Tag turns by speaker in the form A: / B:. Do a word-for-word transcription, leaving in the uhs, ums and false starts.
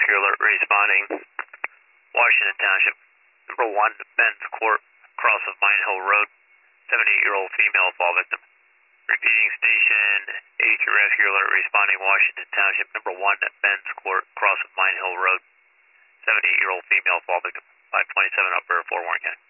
A: rescue alert responding. Washington Township. Number one, Ben's Court, cross of Mine Hill Road. seventy-eight-year-old female fall victim. Repeating station, eighty-two rescue alert responding. Washington Township. Number one, Ben's Court, cross of Mine Hill Road. seventy-eight-year-old female fall victim. five twenty-seven up for forewarn county.